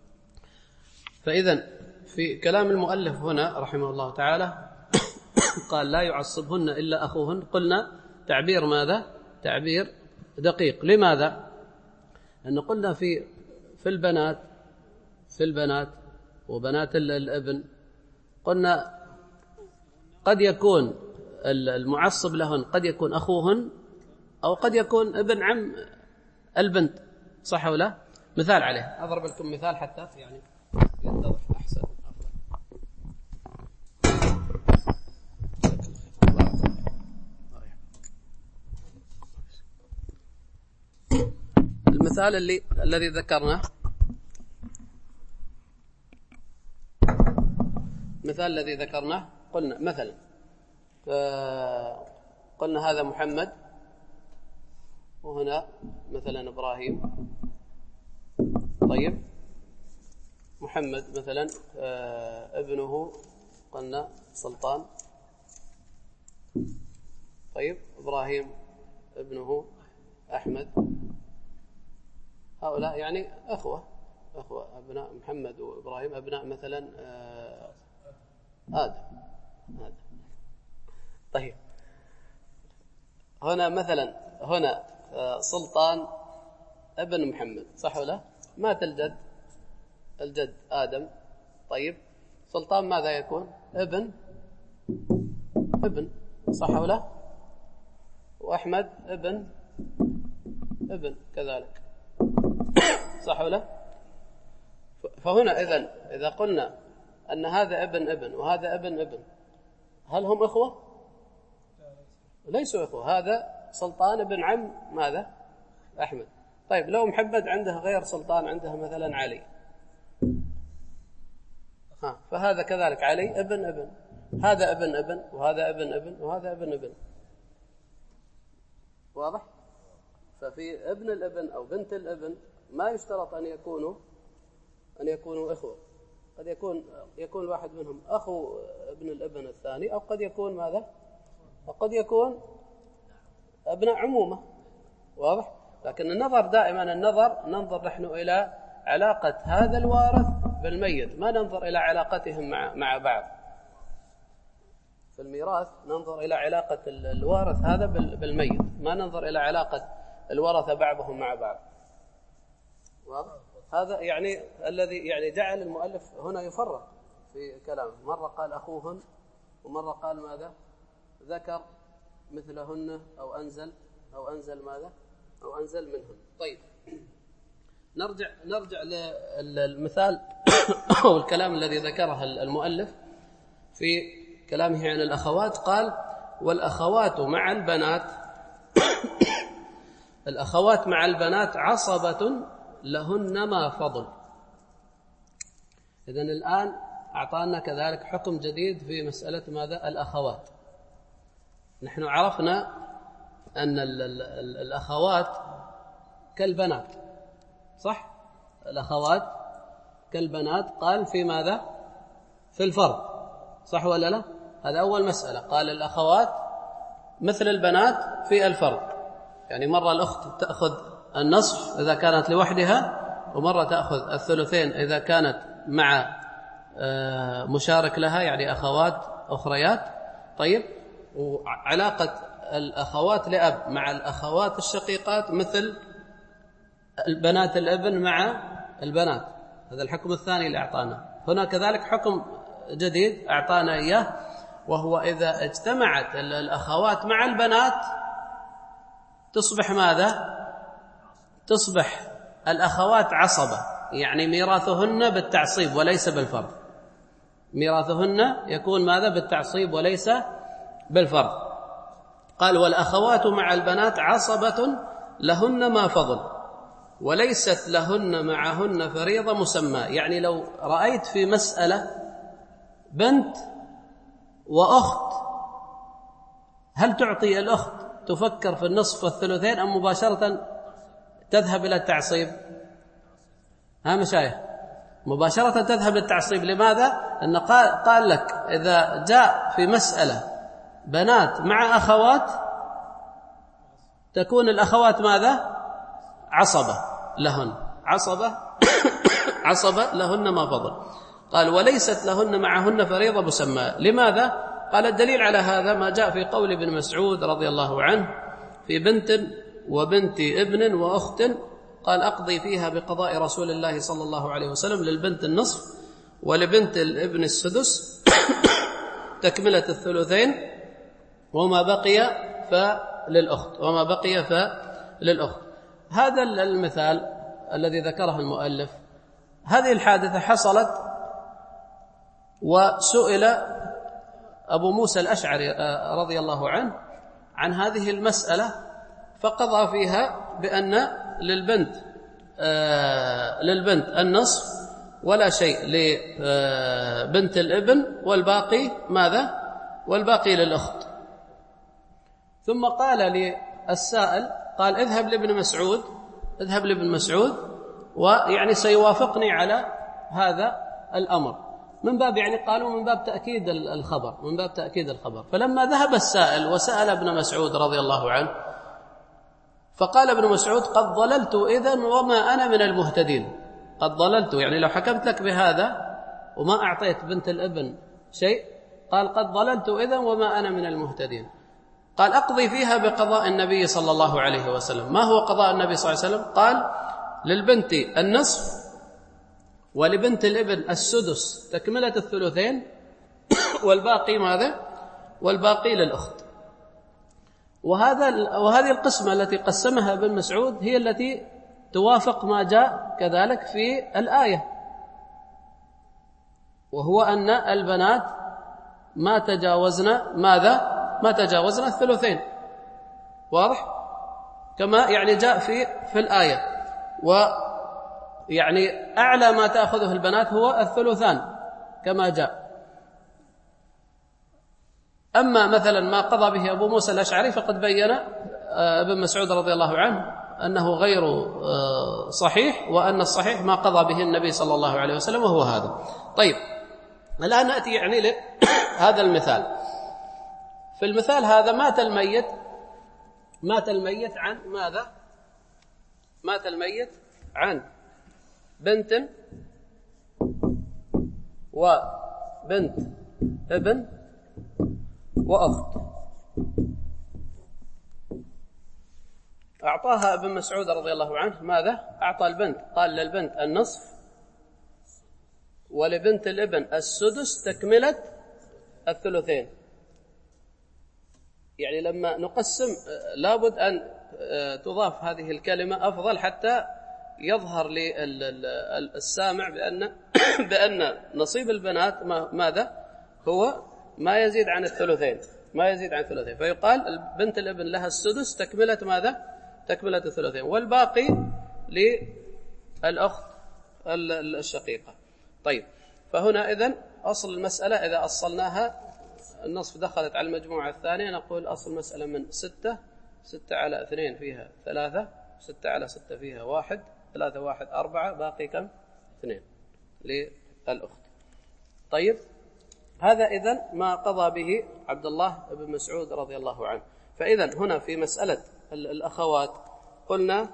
فإذن في كلام المؤلف هنا رحمه الله تعالى قال لا يعصبهن إلا أخوهن، قلنا تعبير ماذا؟ تعبير دقيق. لماذا؟ أن قلنا في البنات وبنات الابن، قلنا قد يكون المعصب لهن قد يكون أخوهن أو قد يكون ابن عم البنت، صح ولا؟ مثال عليه، أضرب لكم مثال حتى يعني يتضح أحسن. المثال الذي ذكرناه، قلنا مثلا قلنا هذا محمد وهنا مثلا إبراهيم. طيب محمد مثلا ابنه قلنا سلطان. طيب إبراهيم ابنه أحمد. هؤلاء يعني أخوة أبناء محمد وإبراهيم، أبناء مثلا آدم. طيب هنا مثلا سلطان ابن محمد، صح ولا؟ مات الجد آدم. طيب سلطان ماذا يكون؟ ابن، صح ولا؟ وأحمد ابن كذلك، صح ولا؟ فهنا إذا قلنا أن هذا ابن وهذا ابن، هل هم إخوة؟ ليسوا إخوة. هذا سلطان بن عم ماذا؟ أحمد. طيب لو محمد عنده غير سلطان، عنده مثلا علي، فهذا كذلك علي ابن، هذا ابن وهذا ابن وهذا ابن. واضح؟ ففي ابن الابن أو بنت الابن ما يشترط أن يكونوا إخوة. قد يكون واحد منهم أخو ابن الابن الثاني، أو قد يكون ماذا؟ وقد يكون أبناء عمومة. واضح؟ لكن النظر دائما ننظر نحن إلى علاقة هذا الوارث بالميت ما ننظر إلى علاقتهم مع بعض. في الميراث ننظر إلى علاقة الوارث هذا بالميت، ما ننظر إلى علاقة الورثة بعضهم مع بعض. واضح؟ هذا يعني الذي يعني جعل المؤلف هنا يفرق في كلامه، مرة قال أخوهن ومرة قال ماذا؟ ذكر مثلهن أو أنزل ماذا؟ أو أنزل منهن. طيب نرجع للمثال أو الكلام الذي ذكره المؤلف في كلامه عن الأخوات. قال والأخوات مع البنات الأخوات مع البنات عصبة لهن ما فضل. إذن الآن أعطانا كذلك حكم جديد في مسألة ماذا؟ الأخوات. نحن عرفنا أن الأخوات كالبنات، صح؟ الأخوات كالبنات قال في ماذا؟ في الفرض، صح ولا لا؟ هذا أول مسألة. قال الأخوات مثل البنات في الفرض، يعني مرة الأخت تأخذ النصف إذا كانت لوحدها، ومرة تأخذ الثلثين إذا كانت مع مشارك لها، يعني أخوات أخريات. طيب، وعلاقة الأخوات لأب مع الأخوات الشقيقات مثل البنات الابن مع البنات. هذا الحكم الثاني اللي أعطانا. هنا كذلك حكم جديد أعطانا إياه، وهو إذا اجتمعت الأخوات مع البنات تصبح ماذا؟ تصبح الأخوات عصبة، يعني ميراثهن بالتعصيب وليس بالفرض. ميراثهن يكون ماذا؟ بالتعصيب وليس بالفرض. قال والأخوات مع البنات عصبة لهن ما فضل وليست لهن معهن فريضة مسمى. يعني لو رأيت في مسألة بنت وأخت، هل تعطي الأخت تفكر في النصف والثلثين أم مباشرة تذهب إلى التعصيب؟ ها مشايخ، مباشرة تذهب للتعصيب. لماذا؟ أن قال لك إذا جاء في مسألة بنات مع أخوات تكون الأخوات ماذا؟ عصبة لهن، عصبة لهن ما فضل. قال وليست لهن معهن فريضة مسمى. لماذا؟ قال الدليل على هذا ما جاء في قول ابن مسعود رضي الله عنه في بنت وبنت ابن وأخت، قال أقضي فيها بقضاء رسول الله صلى الله عليه وسلم، للبنت النصف ولبنت الابن السدس تكملة الثلثين، وما بقي فللأخت. هذا المثال الذي ذكره المؤلف، هذه الحادثة حصلت وسئل أبو موسى الأشعري رضي الله عنه عن هذه المسألة، فقضى فيها بأن للبنت النصف ولا شيء لبنت الابن، والباقي ماذا؟ والباقي للأخت. ثم قال للسائل، قال اذهب لابن مسعود ويعني سيوافقني على هذا الأمر، من باب يعني قالوا من باب تأكيد الخبر. فلما ذهب السائل وسأل ابن مسعود رضي الله عنه، فقال ابن مسعود قد ضللت إذن وما أنا من المهتدين. قد ضللت يعني لو حكمت لك بهذا وما أعطيت بنت الابن شيء، قال قد ضللت إذن وما أنا من المهتدين. قال أقضي فيها بقضاء النبي صلى الله عليه وسلم. ما هو قضاء النبي صلى الله عليه وسلم؟ قال للبنت النصف ولبنت الابن السدس تكملة الثلثين، والباقي ماذا؟ والباقي للأخت. وهذه القسمة التي قسمها ابن مسعود هي التي توافق ما جاء كذلك في الآية، وهو أن البنات ما تجاوزنا ماذا؟ ما تجاوزنا الثلثين. واضح؟ كما يعني جاء في الآية. ويعني أعلى ما تأخذه البنات هو الثلثان كما جاء. أما مثلا ما قضى به أبو موسى الأشعري فقد بين ابن مسعود رضي الله عنه أنه غير صحيح، وأن الصحيح ما قضى به النبي صلى الله عليه وسلم وهو هذا. طيب، الآن نأتي يعني لهذا المثال. في المثال هذا مات الميت عن ماذا؟ مات الميت عن بنت وبنت ابن وأخت. أعطاها ابن مسعود رضي الله عنه ماذا؟ أعطى البنت، قال للبنت النصف ولبنت الابن السدس تكملة الثلثين. يعني لما نقسم لابد أن تضاف هذه الكلمة أفضل حتى يظهر للسامع بأن نصيب البنات ماذا؟ هو ما يزيد عن الثلثين، ما يزيد عن الثلثين. فيقال البنت الابن لها السدس تكملة ماذا؟ تكملة الثلثين، والباقي للأخت الشقيقة. طيب، فهنا إذن أصل المسألة إذا أصلناها النصف دخلت على المجموعة الثانية، نقول أصل المسألة من 6 على 2 فيها 3، 6 على 6 فيها 1، 3 1 4، باقي كم؟ 2 للأخت. طيب، هذا إذن ما قضى به عبد الله بن مسعود رضي الله عنه. فإذن هنا في مسألة الأخوات قلنا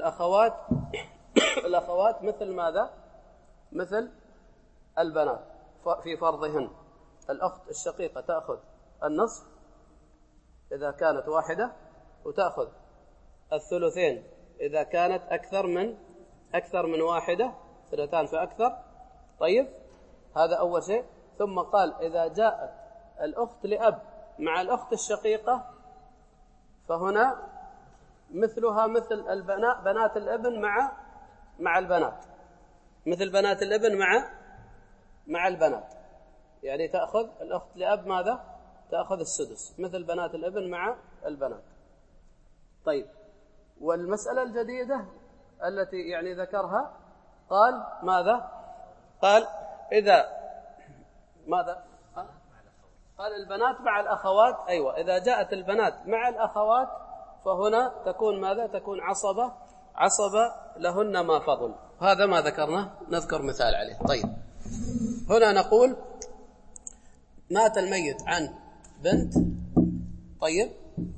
الأخوات مثل ماذا؟ مثل البنات في فرضهن. الأخت الشقيقة تأخذ النصف إذا كانت واحدة، وتأخذ الثلثين إذا كانت أكثر من واحدة، 2 فأكثر. طيب، هذا أول شيء. ثم قال إذا جاءت الأخت لأب مع الأخت الشقيقة فهنا مثلها مثل البنات، بنات الابن مع البنات، مثل بنات الابن مع البنات. يعني تأخذ الأخت لأب ماذا؟ تأخذ السدس مثل بنات الابن مع البنات. طيب، والمسألة الجديدة التي يعني ذكرها قال ماذا؟ قال إذا ماذا؟ قال البنات مع الأخوات. أيوة، إذا جاءت البنات مع الأخوات فهنا تكون ماذا؟ تكون عصبة لهن ما فضل. هذا ما ذكرنا، نذكر مثال عليه. طيب، هنا نقول مات الميت عن بنت، طيب،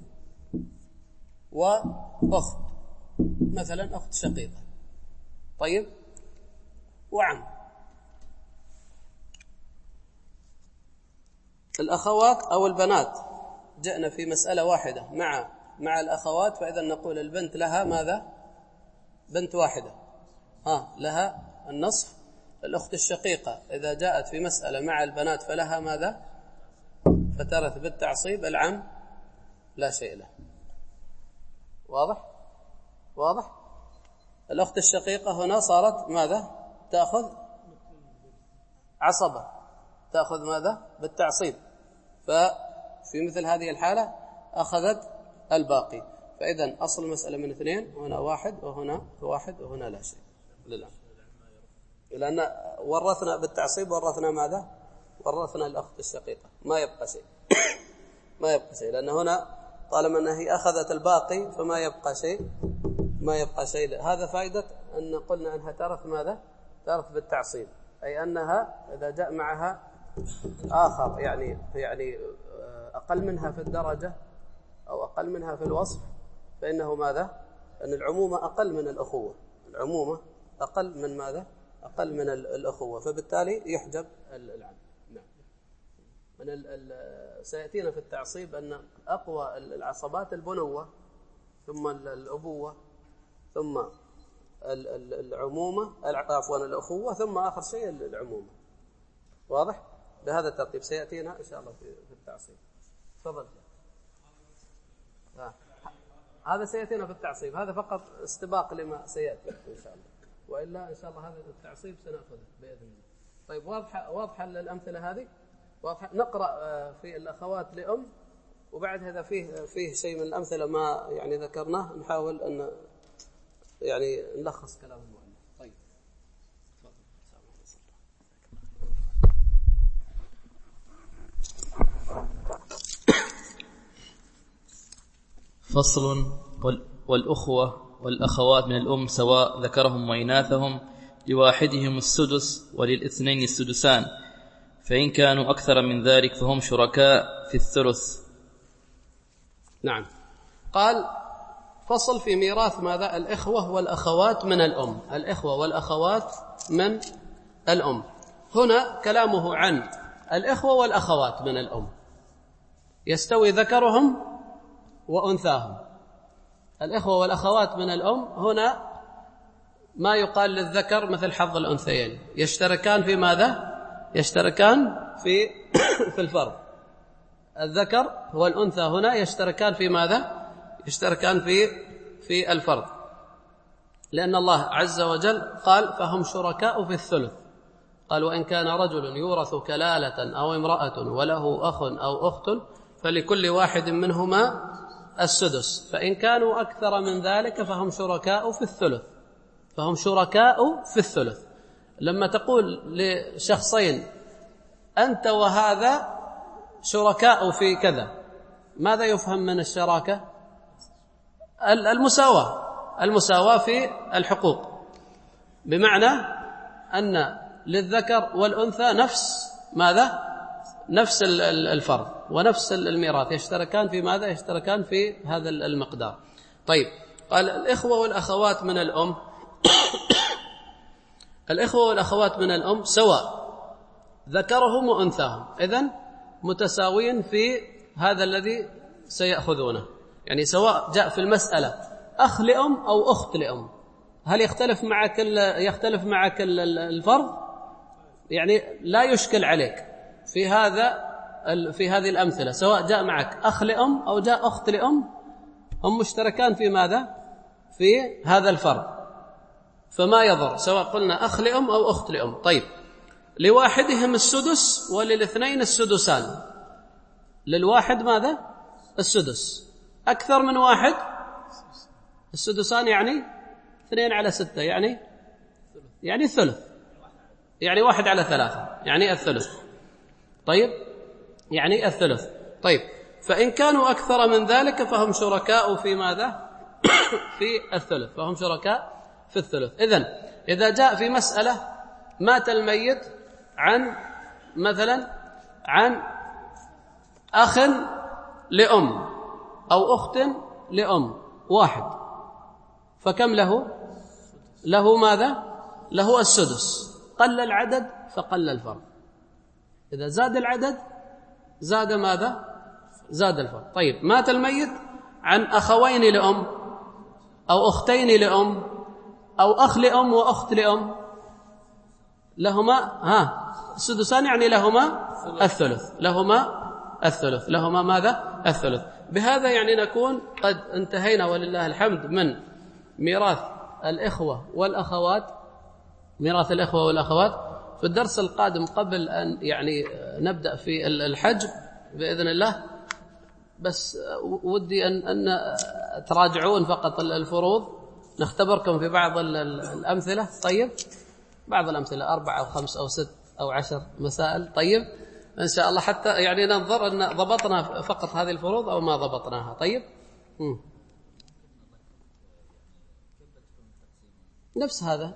وأخت، مثلا أخت شقيقة، طيب، وعم. الأخوات أو البنات جئنا في مسألة واحدة مع الأخوات، فإذا نقول البنت لها ماذا؟ بنت واحدة، لها النصف. الأخت الشقيقة إذا جاءت في مسألة مع البنات فلها ماذا؟ فترث بالتعصيب. العم لا شيء له. واضح؟ الأخت الشقيقة هنا صارت ماذا؟ تأخذ عصبة، تأخذ ماذا؟ بالتعصيب. ففي مثل هذه الحالة أخذت الباقي. فإذا أصل المسألة من 2، هنا 1 وهنا 1 وهنا لا شيء للعم، لأن ورثنا بالتعصيب، ورثنا ماذا؟ ورثنا الأخت الشقيقة، ما يبقى شيء، لأن هنا طالما أنها أخذت الباقي فما يبقى شيء. هذا فائدة أن قلنا أنها ترث ماذا؟ ترث بالتعصيب، أي أنها إذا جاء معها آخر يعني أقل منها في الدرجة أو أقل منها في الوصف، فإنه ماذا؟ أن العمومة أقل من الأخوة، العمومة أقل من ماذا؟ أقل من الأخوة، فبالتالي يحجب العم. نعم. سيأتينا في التعصيب أن أقوى العصبات البنوة، ثم الأبوة، ثم العمومة، الأخوة، ثم آخر شيء العمومة. واضح؟ بهذا الترتيب سيأتينا إن شاء الله في التعصيب. تفضل. هذا سيأتينا في التعصيب، هذا فقط استباق لما سيأتي إن شاء الله، وإلا إن شاء الله هذا التعصيب سنأخذه بإذن الله. طيب، واضحة الأمثلة هذه؟ واضحة. نقرأ في الأخوات لأم، وبعد هذا فيه شيء من الأمثلة ما يعني ذكرناه، نحاول أن يعني نلخص كلام المؤلف. طيب، فصل. والأخوة والأخوات من الأم سواء ذكرهم وإناثهم، لواحدهم السدس وللاثنين السدسان، فإن كانوا أكثر من ذلك فهم شركاء في الثلث. نعم. قال فصل في ميراث ماذا؟ الإخوة والأخوات من الأم. الإخوة والأخوات من الأم. هنا كلامه عن الإخوة والأخوات من الأم، يستوي ذكرهم وأنثاهم. الإخوة والأخوات من الأم هنا ما يقال للذكر مثل حظ الأنثيين، يشتركان في ماذا؟ يشتركان في الفرض. الذكر والأنثى هنا يشتركان في ماذا؟ يشتركان في الفرض، لأن الله عز وجل قال فهم شركاء في الثلث. قال وإن كان رجل يورث كلالة أو امرأة وله أخ أو أخت فلكل واحد منهما السدس، فإن كانوا أكثر من ذلك فهم شركاء في الثلث. فهم شركاء في الثلث. لما تقول لشخصين أنت وهذا شركاء في كذا، ماذا يفهم من الشراكة؟ المساواة في الحقوق، بمعنى أن للذكر والأنثى نفس ماذا؟ نفس الفرض ونفس الميراث، يشتركان في ماذا؟ يشتركان في هذا المقدار. طيب، قال الإخوة والأخوات من الأم الإخوة والأخوات من الأم سواء ذكرهم وأنثاهم، إذن متساوين في هذا الذي سيأخذونه. يعني سواء جاء في المسألة أخ لأم أو أخت لأم، هل يختلف معك الفرض؟ يعني لا يشكل عليك في هذه الأمثلة، سواء جاء معك أخ لأم أو جاء أخت لأم، هم مشتركان في ماذا؟ في هذا الفرض، فما يضر سواء قلنا أخ لأم أو أخت لأم. طيب، لواحدهم السدس وللاثنين السدسان. للواحد ماذا؟ السدس. أكثر من واحد السدسان، يعني 2/6، يعني الثلث، يعني 1/3، يعني الثلث. طيب، يعني الثلث. طيب، فإن كانوا أكثر من ذلك فهم شركاء في ماذا؟ في الثلث، فهم شركاء في الثلث. إذن إذا جاء في مسألة مات الميت عن أخ لأم أو أخت لأم واحد، فكم له ماذا؟ له السدس. قل العدد فقل الفرض، إذا زاد العدد زاد ماذا؟ زاد الفرض. طيب، مات الميت عن أخوين لأم أو أختين لأم أو أخ لأم وأخت لأم، لهما السدسان، يعني لهما الثلث، لهما ماذا؟ الثلث. بهذا يعني نكون قد انتهينا ولله الحمد من ميراث الإخوة والأخوات. في الدرس القادم قبل أن يعني نبدأ في الحج بإذن الله، بس ودي أن تراجعون فقط الفروض، نختبركم في بعض الأمثلة. طيب، بعض الأمثلة 4 أو 5 أو 6 أو 10 مسائل. طيب، إن شاء الله حتى يعني ننظر أن ضبطنا فقط هذه الفروض أو ما ضبطناها. طيب، نفس هذا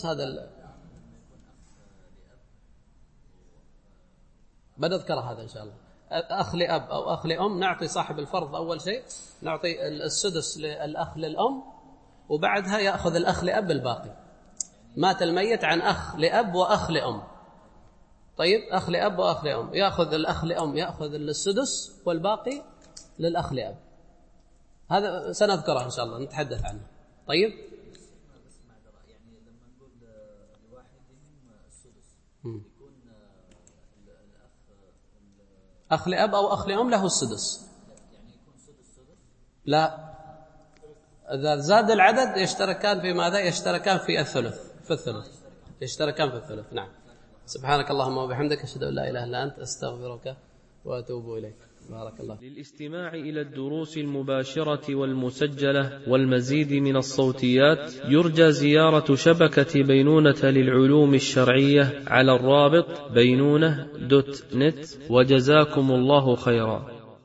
بنذكر هذا إن شاء الله. أخ لأب أو أخ لأم، نعطي صاحب الفرض أول شيء، نعطي السدس للأخ للأم، وبعدها يأخذ الأخ لأب الباقي. مات الميت عن أخ لأب وأخ لأم. طيب، أخ لأب وأخ لأم، يأخذ الأخ لأم يأخذ السدس والباقي للأخ لأب. هذا سنذكره إن شاء الله، نتحدث عنه. طيب، يعني لما نقول لواحدهم السدس يكون أخ لأب أو أخ لأم له السدس، يعني يكون سدس. لا، إذا زاد العدد يشتركان في ماذا؟ يشتركان في الثلث، يشتركان في الثلث. نعم. سبحانك اللهم وبحمدك، أشهد أن لا إله إلا أنت، أستغفرك وأتوب إليك. بارك الله. للاستماع إلى الدروس المباشرة والمسجلة والمزيد من الصوتيات يرجى زيارة شبكة بينونة للعلوم الشرعية على الرابط بينونة.net. وجزاكم الله خيرا.